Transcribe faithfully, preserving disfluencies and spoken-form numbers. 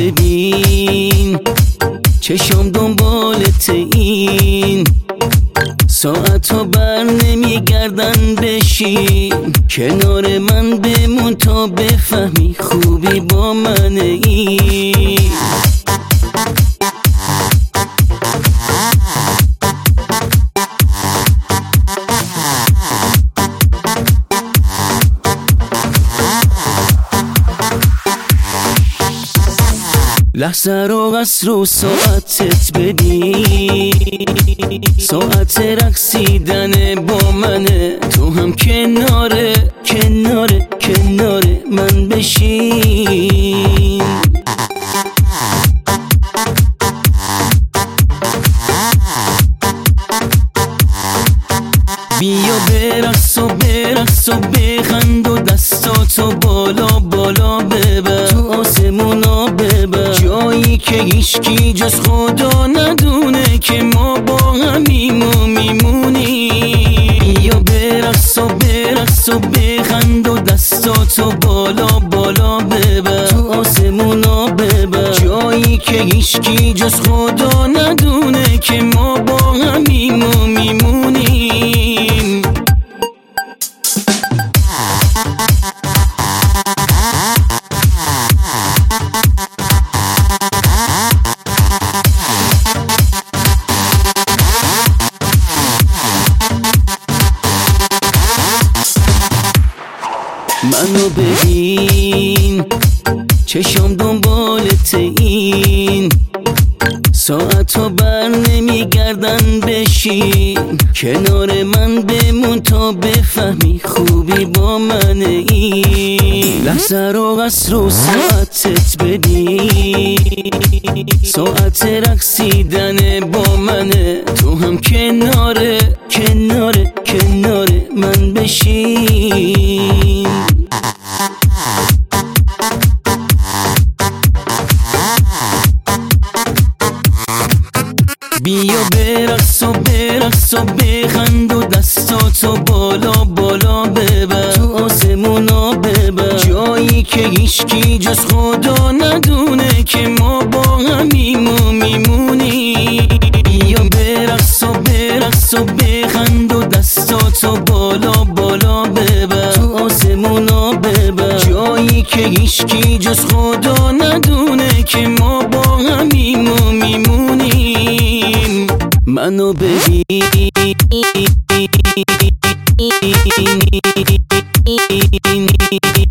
ببین چشم دنبالت این ساعتها بر نمیگردن بشین کنار من بمون تا بفهمی خوبی با من این لحظه رو از رو ساعتت بدین ساعت رقصیدن با منه تو هم کناره کناره کناره من بشین بیا برقص و برقص و بخند و دستاتو بالا بالا ببر تو آسمونا ببر جایی که هیچکی جز خدا ندونه که ما با همیم و میمونیم بیا برقص و برقص و بخند و دستاتو بالا بالا ببر تو آسمونا ببر جایی که هیچکی جز خدا ندونه که ما با همیم و میمونیم منو ببین چشم دنبالت این ساعتها بر نمیگردن بشین کنار من بمون تا بفهمی خوبی با من این لحظه رو از رو ساعتت بدین ساعت رقصیدن با منه تو هم کناره کناره کناره من بشین بیا برقص و برقص و بخند و دستاتو بالا بالا ببر تو آسمونا ببر جایی که هیچکی جز خدا ندونه که ما با همیم و میمونیم بیا برقص و برقص و بخند و دستاتو بالا بالا ببر تو آسمونا ببر جایی که هیچکی جز خدا ندونه که ما با همیم و میمونیم منو ببین